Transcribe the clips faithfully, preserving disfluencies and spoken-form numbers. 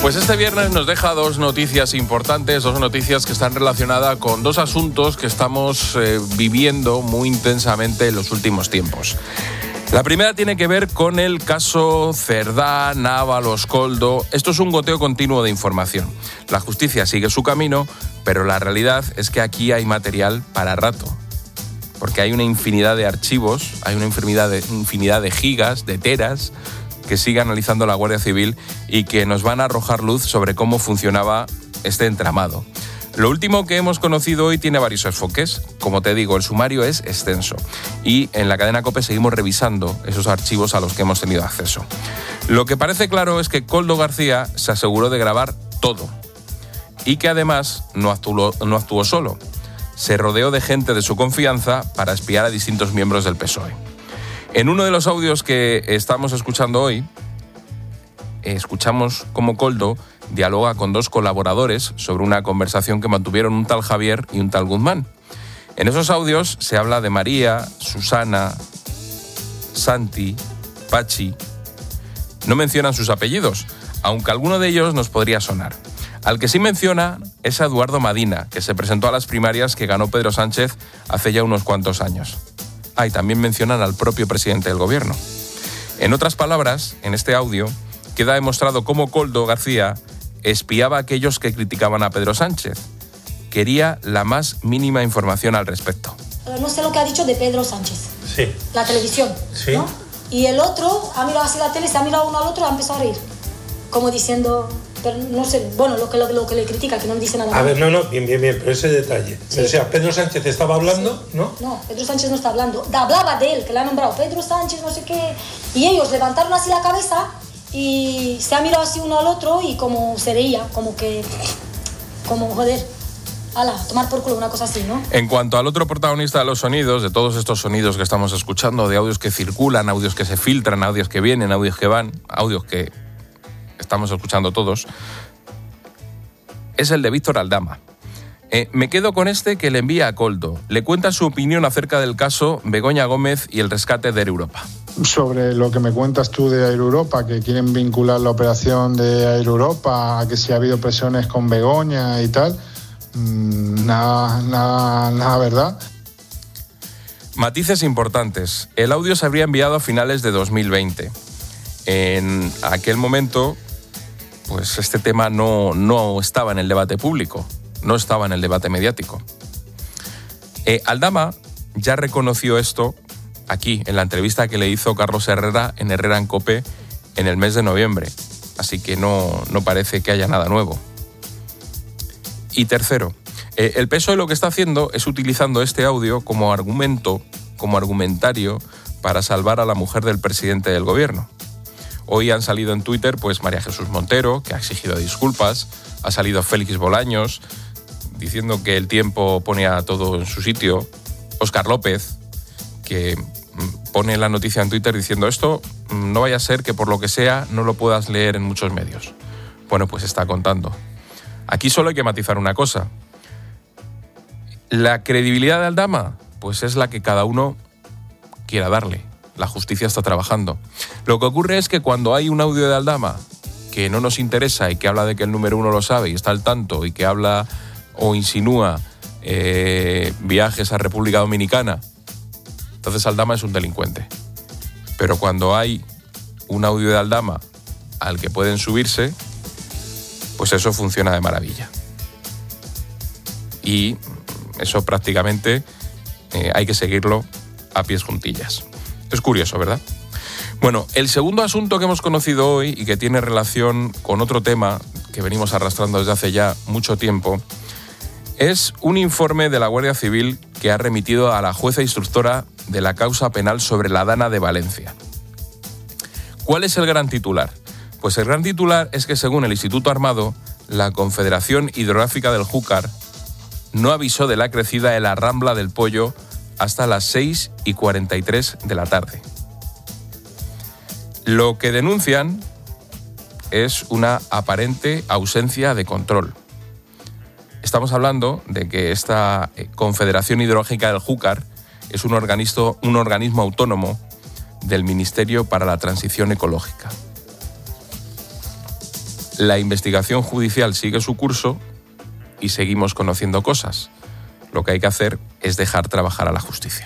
Pues este viernes nos deja dos noticias importantes, dos noticias que están relacionadas con dos asuntos que estamos eh, viviendo muy intensamente en los últimos tiempos. La primera tiene que ver con el caso Cerdá, Ábalos, Koldo. Esto es un goteo continuo de información. La justicia sigue su camino, pero la realidad es que aquí hay material para rato. Porque hay una infinidad de archivos, hay una infinidad de, infinidad de gigas, de teras, que sigue analizando la Guardia Civil y que nos van a arrojar luz sobre cómo funcionaba este entramado. Lo último que hemos conocido hoy tiene varios enfoques. Como te digo, el sumario es extenso y en la cadena COPE seguimos revisando esos archivos a los que hemos tenido acceso. Lo que parece claro es que Koldo García se aseguró de grabar todo y que además no actuó, no actuó solo. Se rodeó de gente de su confianza para espiar a distintos miembros del P S O E. En uno de los audios que estamos escuchando hoy, escuchamos cómo Koldo dialoga con dos colaboradores sobre una conversación que mantuvieron un tal Javier y un tal Guzmán. En esos audios se habla de María, Susana, Santi, Pachi. No mencionan sus apellidos, aunque alguno de ellos nos podría sonar. Al que sí menciona es a Eduardo Madina, que se presentó a las primarias que ganó Pedro Sánchez hace ya unos cuantos años. Ah, y también mencionan al propio presidente del gobierno. En otras palabras, en este audio queda demostrado cómo Koldo García espiaba a aquellos que criticaban a Pedro Sánchez. Quería la más mínima información al respecto. No sé lo que ha dicho de Pedro Sánchez. Sí. La televisión, sí. ¿no? Y el otro ha mirado así la tele, se ha mirado uno al otro y ha empezado a reír. Como diciendo... Pero no sé, bueno, lo que, lo, lo que le critica, que no dice nada. A ver, no, no, bien, bien, bien, pero ese detalle. Sí. O sea, Pedro Sánchez estaba hablando, sí. ¿no? No, Pedro Sánchez no está hablando. Hablaba de él, que le ha nombrado Pedro Sánchez, no sé qué. Y ellos levantaron así la cabeza y se ha mirado así uno al otro y como se reía, como que... Como, joder, ala, tomar por culo, una cosa así, ¿no? En cuanto al otro protagonista de los sonidos, de todos estos sonidos que estamos escuchando, de audios que circulan, audios que se filtran, audios que vienen, audios que van, audios que... estamos escuchando todos, es el de Víctor Aldama. Eh, me quedo con este que le envía a Koldo. Le cuenta su opinión acerca del caso Begoña Gómez y el rescate de Air Europa. Sobre lo que me cuentas tú de Air Europa, que quieren vincular la operación de Air Europa a que si ha habido presiones con Begoña y tal, mmm, nada, nada, nada verdad. Matices importantes. El audio se habría enviado a finales de dos mil veinte. En aquel momento, pues este tema no, no estaba en el debate público, no estaba en el debate mediático. Eh, Aldama ya reconoció esto aquí, en la entrevista que le hizo Carlos Herrera en Herrera en COPE en el mes de noviembre, así que no, no parece que haya nada nuevo. Y tercero, eh, el P S O E lo que está haciendo es utilizando este audio como argumento, como argumentario para salvar a la mujer del presidente del gobierno. Hoy han salido en Twitter pues María Jesús Montero, que ha exigido disculpas, ha salido Félix Bolaños, diciendo que el tiempo pone a todo en su sitio, Óscar López, que pone la noticia en Twitter diciendo esto no vaya a ser que por lo que sea no lo puedas leer en muchos medios. Bueno, pues está contando. Aquí solo hay que matizar una cosa. La credibilidad de Aldama, pues es la que cada uno quiera darle. La justicia está trabajando. Lo que ocurre es que cuando hay un audio de Aldama que no nos interesa y que habla de que el número uno lo sabe y está al tanto y que habla o insinúa eh, viajes a República Dominicana, entonces Aldama es un delincuente. Pero cuando hay un audio de Aldama al que pueden subirse, pues eso funciona de maravilla. Y eso prácticamente eh, hay que seguirlo a pies juntillas. Es curioso, ¿verdad? Bueno, el segundo asunto que hemos conocido hoy y que tiene relación con otro tema que venimos arrastrando desde hace ya mucho tiempo es un informe de la Guardia Civil que ha remitido a la jueza instructora de la causa penal sobre la Dana de Valencia. ¿Cuál es el gran titular? Pues el gran titular es que según el Instituto Armado, la Confederación Hidrográfica del Júcar no avisó de la crecida de la Rambla del Pollo hasta las seis y cuarenta y tres de la tarde. Lo que denuncian es una aparente ausencia de control. Estamos hablando de que esta Confederación Hidrográfica del Júcar es un organismo, un organismo autónomo del Ministerio para la Transición Ecológica. La investigación judicial sigue su curso y seguimos conociendo cosas. Lo que hay que hacer es dejar trabajar a la justicia.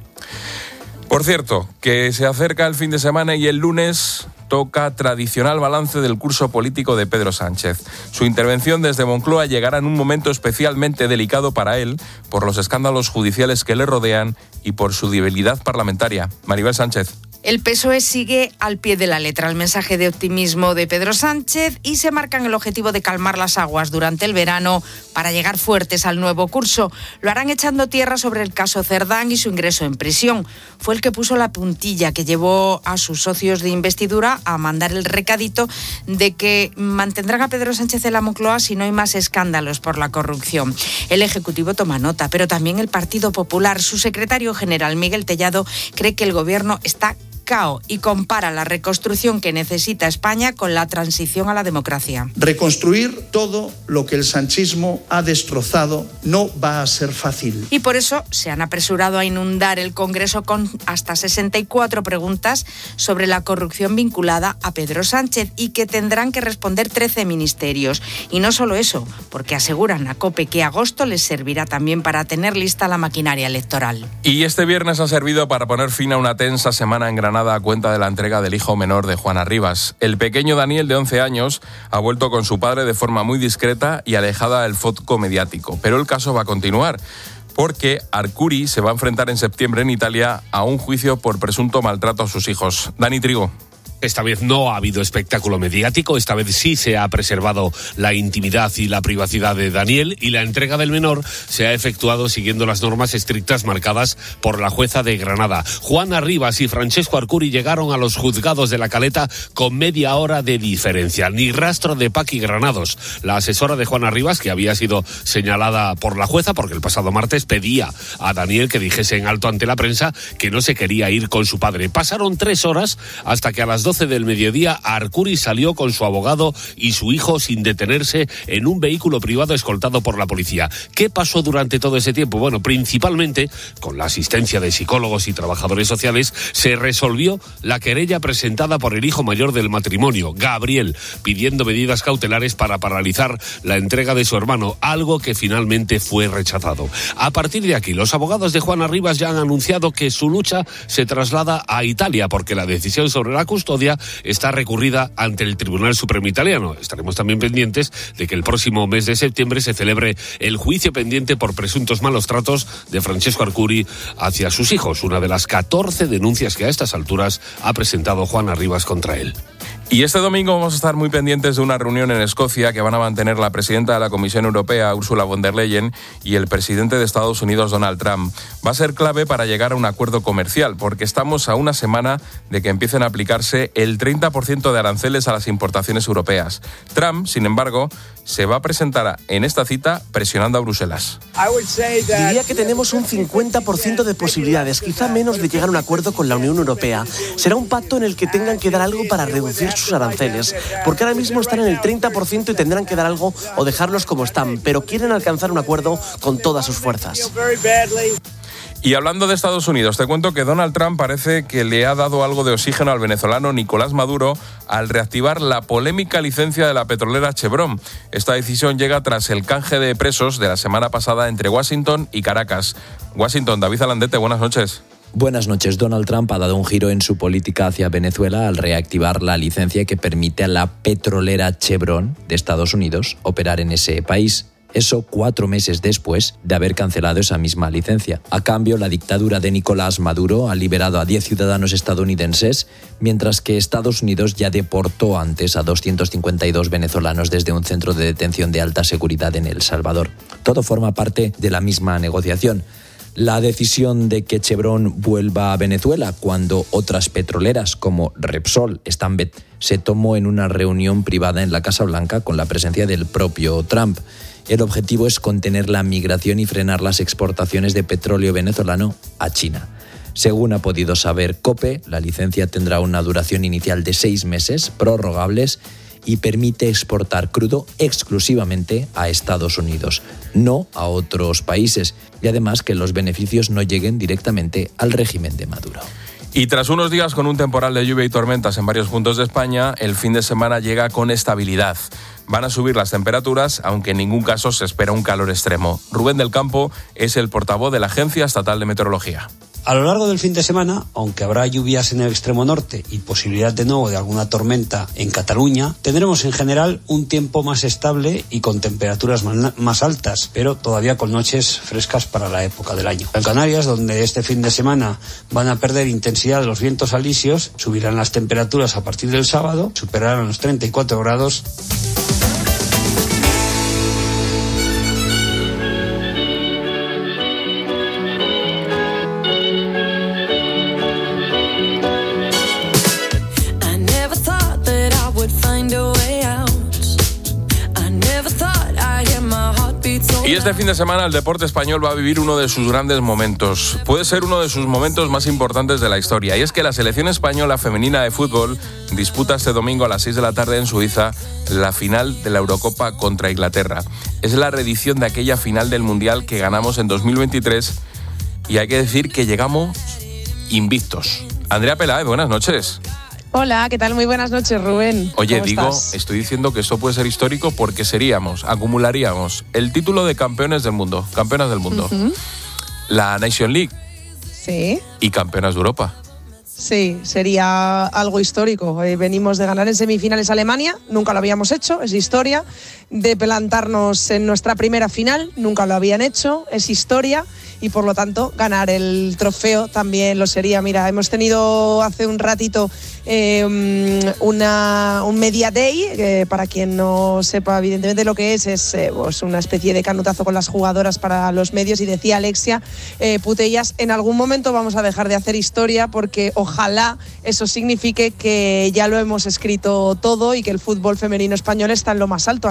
Por cierto, que se acerca el fin de semana y el lunes toca tradicional balance del curso político de Pedro Sánchez. Su intervención desde Moncloa llegará en un momento especialmente delicado para él por los escándalos judiciales que le rodean y por su debilidad parlamentaria. Maribel Sánchez. El P S O E sigue al pie de la letra el mensaje de optimismo de Pedro Sánchez y se marcan el objetivo de calmar las aguas durante el verano para llegar fuertes al nuevo curso. Lo harán echando tierra sobre el caso Cerdán y su ingreso en prisión. Fue el que puso la puntilla que llevó a sus socios de investidura a mandar el recadito de que mantendrán a Pedro Sánchez en la Moncloa si no hay más escándalos por la corrupción. El Ejecutivo toma nota, pero también el Partido Popular. Su secretario general, Miguel Tellado, cree que el Gobierno está cao y compara la reconstrucción que necesita España con la transición a la democracia. Reconstruir todo lo que el sanchismo ha destrozado no va a ser fácil. Y por eso se han apresurado a inundar el Congreso con hasta sesenta y cuatro preguntas sobre la corrupción vinculada a Pedro Sánchez y que tendrán que responder trece ministerios. Y no solo eso, porque aseguran a COPE que agosto les servirá también para tener lista la maquinaria electoral. Y este viernes ha servido para poner fin a una tensa semana en Granada a cuenta de la entrega del hijo menor de Juana Rivas. El pequeño Daniel, de once años, ha vuelto con su padre de forma muy discreta y alejada del foco mediático. Pero el caso va a continuar, porque Arcuri se va a enfrentar en septiembre en Italia a un juicio por presunto maltrato a sus hijos. Dani Trigo. Esta vez no ha habido espectáculo mediático, esta vez sí se ha preservado la intimidad y la privacidad de Daniel y la entrega del menor se ha efectuado siguiendo las normas estrictas marcadas por la jueza de Granada. Juana Rivas y Francesco Arcuri llegaron a los juzgados de La Caleta con media hora de diferencia. Ni rastro de Paqui Granados, la asesora de Juana Rivas, que había sido señalada por la jueza porque el pasado martes pedía a Daniel que dijese en alto ante la prensa que no se quería ir con su padre. Pasaron tres horas hasta que a las doce del mediodía Arcuri salió con su abogado y su hijo sin detenerse en un vehículo privado escoltado por la policía. ¿Qué pasó durante todo ese tiempo? Bueno, principalmente con la asistencia de psicólogos y trabajadores sociales se resolvió la querella presentada por el hijo mayor del matrimonio, Gabriel, pidiendo medidas cautelares para paralizar la entrega de su hermano, algo que finalmente fue rechazado. A partir de aquí, los abogados de Juana Rivas ya han anunciado que su lucha se traslada a Italia porque la decisión sobre la custodia está recurrida ante el Tribunal Supremo Italiano. Estaremos también pendientes de que el próximo mes de septiembre se celebre el juicio pendiente por presuntos malos tratos de Francesco Arcuri hacia sus hijos, una de las catorce denuncias que a estas alturas ha presentado Juana Rivas contra él. Y este domingo vamos a estar muy pendientes de una reunión en Escocia que van a mantener la presidenta de la Comisión Europea, Ursula von der Leyen, y el presidente de Estados Unidos, Donald Trump. Va a ser clave para llegar a un acuerdo comercial, porque estamos a una semana de que empiecen a aplicarse el treinta por ciento de aranceles a las importaciones europeas. Trump, sin embargo, se va a presentar en esta cita presionando a Bruselas. Diría que tenemos un cincuenta por ciento de posibilidades, quizá menos, de llegar a un acuerdo con la Unión Europea. Será un pacto en el que tengan que dar algo para reducir sus aranceles, porque ahora mismo están en el treinta por ciento y tendrán que dar algo o dejarlos como están, pero quieren alcanzar un acuerdo con todas sus fuerzas. Y hablando de Estados Unidos, te cuento que Donald Trump parece que le ha dado algo de oxígeno al venezolano Nicolás Maduro al reactivar la polémica licencia de la petrolera Chevron. Esta decisión llega tras el canje de presos de la semana pasada entre Washington y Caracas. Washington, David Alandete, buenas noches. Buenas noches. Donald Trump ha dado un giro en su política hacia Venezuela al reactivar la licencia que permite a la petrolera Chevron de Estados Unidos operar en ese país. Eso cuatro meses después de haber cancelado esa misma licencia. A cambio, la dictadura de Nicolás Maduro ha liberado a diez ciudadanos estadounidenses, mientras que Estados Unidos ya deportó antes a doscientos cincuenta y dos venezolanos desde un centro de detención de alta seguridad en El Salvador. Todo forma parte de la misma negociación. La decisión de que Chevron vuelva a Venezuela cuando otras petroleras como Repsol, Stanbet, se tomó en una reunión privada en la Casa Blanca con la presencia del propio Trump. El objetivo es contener la migración y frenar las exportaciones de petróleo venezolano a China. Según ha podido saber COPE, la licencia tendrá una duración inicial de seis meses, prorrogables, y permite exportar crudo exclusivamente a Estados Unidos, no a otros países, y además que los beneficios no lleguen directamente al régimen de Maduro. Y tras unos días con un temporal de lluvia y tormentas en varios puntos de España, el fin de semana llega con estabilidad. Van a subir las temperaturas, aunque en ningún caso se espera un calor extremo. Rubén del Campo es el portavoz de la Agencia Estatal de Meteorología. A lo largo del fin de semana, aunque habrá lluvias en el extremo norte y posibilidad de nuevo de alguna tormenta en Cataluña, tendremos en general un tiempo más estable y con temperaturas más altas, pero todavía con noches frescas para la época del año. En Canarias, donde este fin de semana van a perder intensidad los vientos alisios, subirán las temperaturas a partir del sábado, superarán los treinta y cuatro grados. Y este fin de semana el deporte español va a vivir uno de sus grandes momentos. Puede ser uno de sus momentos más importantes de la historia. Y es que la selección española femenina de fútbol disputa este domingo a las seis de la tarde en Suiza la final de la Eurocopa contra Inglaterra. Es la reedición de aquella final del Mundial que ganamos en dos mil veintitrés y hay que decir que llegamos invictos. Andrea Peláez, buenas noches. Hola, ¿qué tal? Muy buenas noches, Rubén. Oye, ¿Cómo digo, estás? Estoy diciendo que esto puede ser histórico porque seríamos, acumularíamos el título de campeones del mundo, campeonas del mundo, uh-huh. la Nation League sí. y campeonas de Europa. Sí, sería algo histórico. Eh, venimos de ganar en semifinales a Alemania, nunca lo habíamos hecho, es historia. De plantarnos en nuestra primera final, nunca lo habían hecho, es historia. Y por lo tanto, ganar el trofeo también lo sería. Mira, hemos tenido hace un ratito eh, una, un Media Day, que para quien no sepa evidentemente lo que es, es eh, pues una especie de canutazo con las jugadoras para los medios. Y decía Alexia eh, Putellas, en algún momento vamos a dejar de hacer historia porque ojalá eso signifique que ya lo hemos escrito todo y que el fútbol femenino español está en lo más alto.